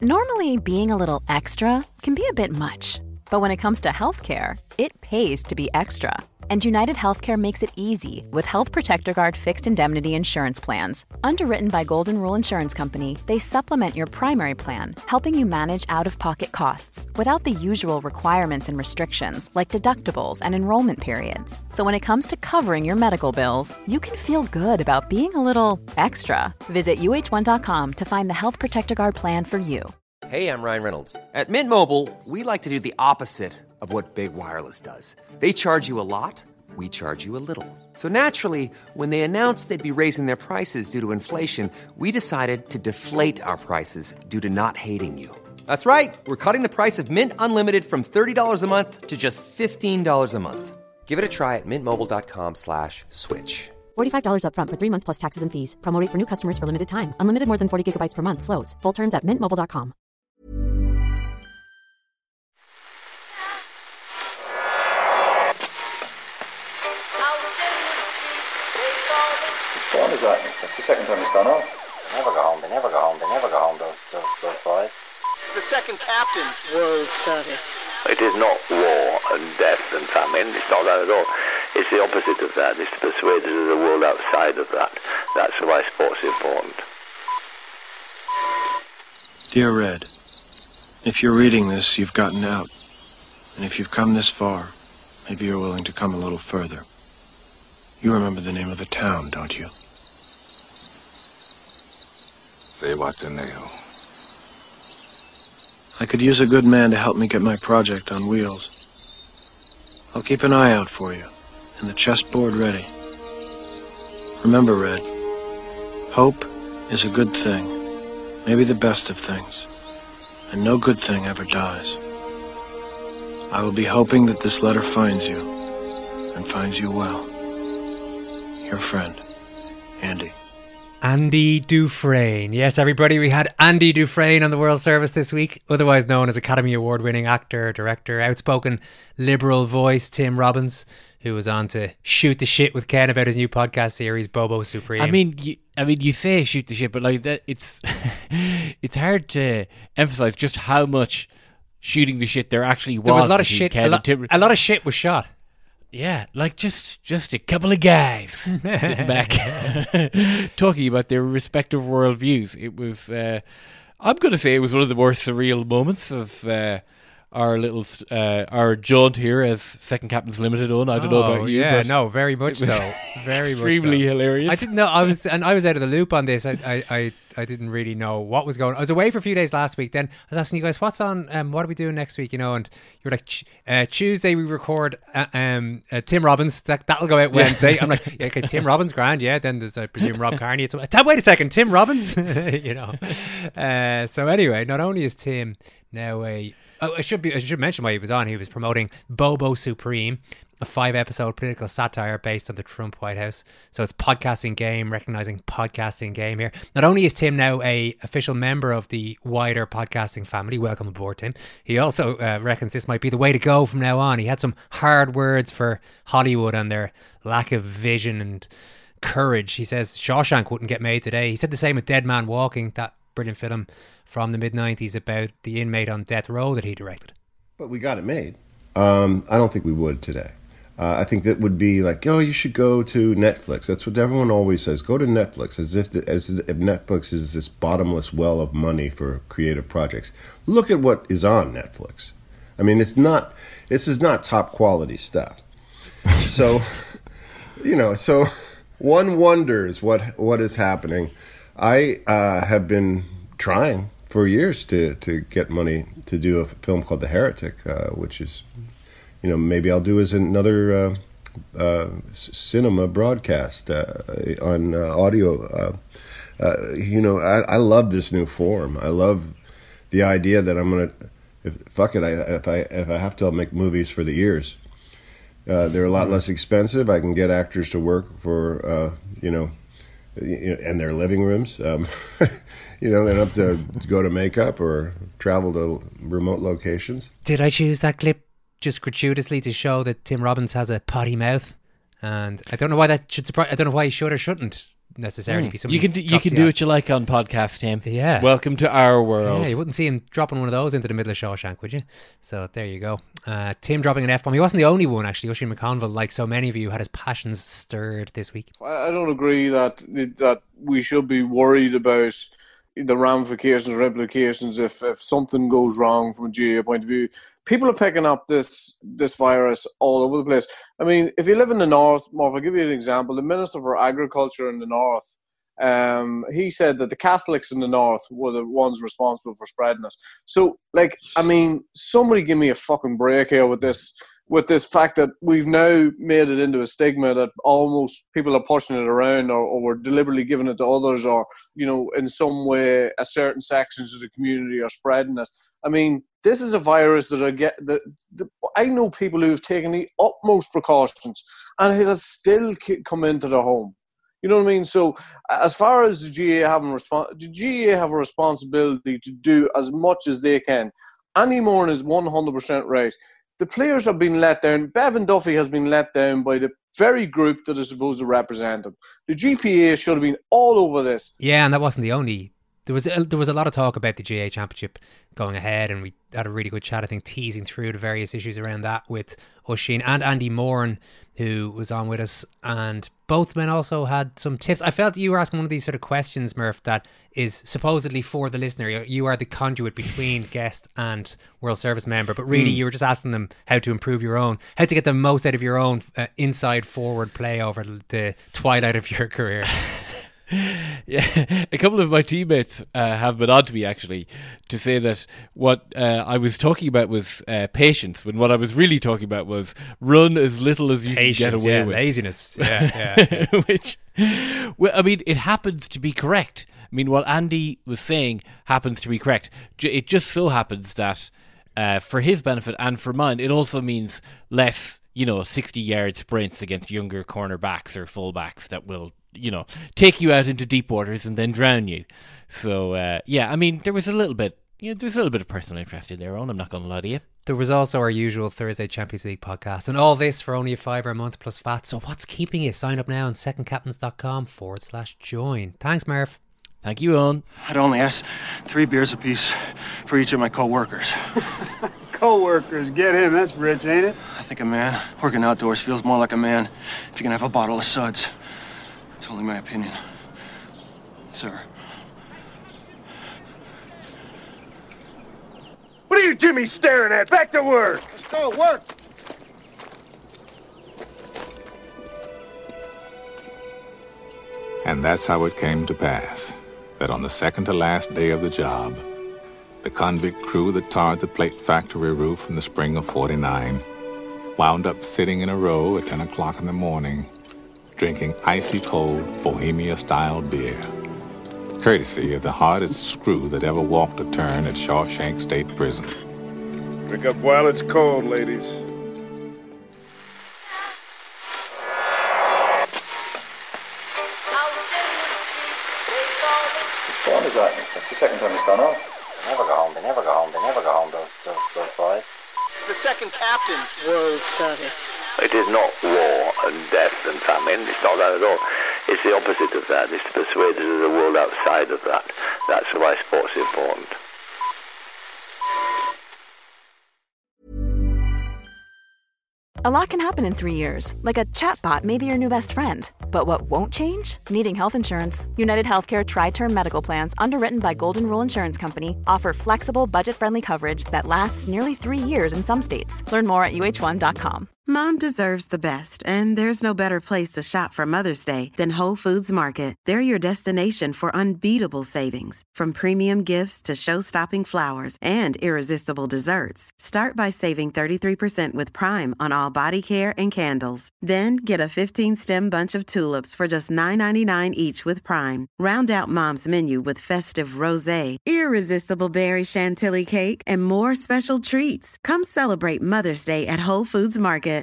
Normally, being a little extra can be a bit much, but when it comes to healthcare, it pays to be extra. And United Healthcare makes it easy with Health Protector Guard fixed indemnity insurance plans. Underwritten by Golden Rule Insurance Company, they supplement your primary plan, helping you manage out-of-pocket costs without the usual requirements and restrictions like deductibles and enrollment periods. So when it comes to covering your medical bills, you can feel good about being a little extra. Visit uh1.com to find the Health Protector Guard plan for you. Hey, I'm Ryan Reynolds. At Mint Mobile, we like to do the opposite of what Big Wireless does. They charge you a lot, we charge you a little. So naturally, when they announced they'd be raising their prices due to inflation, we decided to deflate our prices due to not hating you. That's right. We're cutting the price of Mint Unlimited from $30 a month to just $15 a month. Give it a try at mintmobile.com/switch. $45 up front for 3 months plus taxes and fees. Promo rate for new customers for limited time. Unlimited more than 40 gigabytes per month. Slows full terms at mintmobile.com. What time is that? That's the second time it's gone off. They never go home, those boys. The second captain's world service. It is not war and death and famine. It's not that at all. It's the opposite of that. It's to persuade us of the world outside of that. That's why sport's important. Dear Red, if you're reading this, you've gotten out. And if you've come this far, maybe you're willing to come a little further. You remember the name of the town, don't you? Zihuatanejo. I could use a good man to help me get my project on wheels. I'll keep an eye out for you, and the chessboard ready. Remember, Red, hope is a good thing, maybe the best of things, and no good thing ever dies. I will be hoping that this letter finds you, and finds you well. Your friend, Andy. Andy Dufresne. Yes, everybody, we had Andy Dufresne on the World Service this week, otherwise known as Academy Award-winning actor, director, outspoken liberal voice Tim Robbins, who was on to shoot the shit with Ken about his new podcast series, Bobo Supreme. I mean, you say shoot the shit, but like that, it's hard to emphasize just how much shooting the shit there actually was. There was a lot of shit. A lot of shit was shot. Yeah, like just a couple of guys sitting back talking about their respective worldviews. It was, I'm going to say, it was one of the more surreal moments of our jaunt here as Second Captains Limited on. I don't know about you. Yeah, but no, very much so. Very extremely much so. hilarious. I didn't know. I was out of the loop on this. I didn't really know what was going on. I was away for a few days last week. Then I was asking you guys, what's on? What are we doing next week? You know, and you were like, Tuesday we record Tim Robbins. That'll go out Wednesday. I'm like, yeah, okay, Tim Robbins, grand. Yeah. Then there's I presume Rob Carney. Wait a second, Tim Robbins. You know. So anyway, not only is Tim now I should mention why he was on. He was promoting Bobo Supreme, a 5-episode political satire based on the Trump White House. So it's Podcasting Game, recognizing Podcasting Game here. Not only is Tim now a official member of the wider podcasting family, welcome aboard, Tim. He also reckons this might be the way to go from now on. He had some hard words for Hollywood and their lack of vision and courage. He says Shawshank wouldn't get made today. He said the same with Dead Man Walking, that brilliant film from the mid-90s about the inmate on death row that he directed. But we got it made. I don't think we would today. I think that would be like, oh, you should go to Netflix. That's what everyone always says. Go to Netflix, as if Netflix is this bottomless well of money for creative projects. Look at what is on Netflix. I mean, this is not top quality stuff. So, so one wonders what is happening. I have been trying for years to get money to do a film called The Heretic, which is, maybe I'll do as another cinema broadcast on audio. I love this new form. I love the idea that I'm gonna, if I have to, I'll make movies for the ears. They're a lot less expensive. I can get actors to work for in their living rooms. They don't have to go to makeup or travel to remote locations. Did I choose that clip just gratuitously to show that Tim Robbins has a potty mouth? And I don't know why that should surprise. I don't know why he should or shouldn't necessarily be somebody. You can do what you like on podcast, Tim. Yeah. Welcome to our world. Yeah, you wouldn't see him dropping one of those into the middle of Shawshank, would you? So there you go. Tim dropping an F-bomb. He wasn't the only one, actually. Oisin McConville, like so many of you, had his passions stirred this week. I don't agree that we should be worried about the ramifications or implications if something goes wrong from a GAA point of view. People are picking up this virus all over the place. I mean, if you live in the north, Marv, I'll give you an example. The Minister for Agriculture in the north, he said that the Catholics in the north were the ones responsible for spreading it. So, like, I mean, somebody give me a fucking break here with this fact that we've now made it into a stigma that almost people are pushing it around or we're deliberately giving it to others, or, you know, in some way a certain sections of the community are spreading it. I mean, this is a virus that I know people who have taken the utmost precautions and it has still come into their home. You know what I mean? So as far as the GAA have a responsibility to do as much as they can. Andy Moran is 100% right. The players have been let down. Bevan Duffy has been let down by the very group that is supposed to represent him. The GPA should have been all over this. Yeah, and that wasn't the only. There was a lot of talk about the GAA Championship going ahead, and we had a really good chat, I think, teasing through the various issues around that with Oisin and Andy Moran, who was on with us, and both men also had some tips. I felt you were asking one of these sort of questions, Murph, that is supposedly for the listener. You are the conduit between guest and World Service member, but really you were just asking them how to improve your own, how to get the most out of your own inside forward play over the twilight of your career. Yeah, a couple of my teammates have been on to me actually to say that what I was talking about was patience, when what I was really talking about was run as little as you can get away with. Laziness. Yeah. Which, well, I mean, it happens to be correct. I mean, what Andy was saying happens to be correct. It just so happens that for his benefit and for mine, it also means less, 60-yard sprints against younger cornerbacks or fullbacks that will, take you out into deep waters and then drown you. So, I mean, there was a little bit of personal interest in there, Owen, I'm not going to lie to you. There was also our usual Thursday Champions League podcast, and all this for only $5 a month plus VAT. So what's keeping you? Sign up now on secondcaptains.com/join. Thanks, Murph. Thank you, Owen. I'd only ask 3 beers apiece for each of my co-workers. Co-workers, get him. That's rich, ain't it? I think a man working outdoors feels more like a man if you can have a bottle of suds. It's only my opinion. Sir. What are you Jimmy staring at? Back to work! Let's go, work! And that's how it came to pass, that on the second to last day of the job, the convict crew that tarred the plate factory roof in the spring of '49 wound up sitting in a row at 10 o'clock in the morning, drinking icy cold Bohemia-style beer, courtesy of the hardest screw that ever walked a turn at Shawshank State Prison. Drink up while it's cold, ladies. Whose phone is that? That's the second time it's gone off. They never go home, those boys. The second captain's World Service. It is not war and death and famine. It's not that at all. It's the opposite of that. It's to persuade us of the world outside of that. That's why sport's important. A lot can happen in 3 years, like a chatbot may be your new best friend. But what won't change? Needing health insurance. United Healthcare Tri-Term Medical Plans, underwritten by Golden Rule Insurance Company, offer flexible, budget-friendly coverage that lasts nearly 3 years in some states. Learn more at UH1.com. Mom deserves the best, and there's no better place to shop for Mother's Day than Whole Foods Market. They're your destination for unbeatable savings, from premium gifts to show-stopping flowers and irresistible desserts. Start by saving 33% with Prime on all body care and candles. Then get a 15-stem bunch of tulips for just $9.99 each with Prime. Round out Mom's menu with festive rosé, irresistible berry chantilly cake, and more special treats. Come celebrate Mother's Day at Whole Foods Market.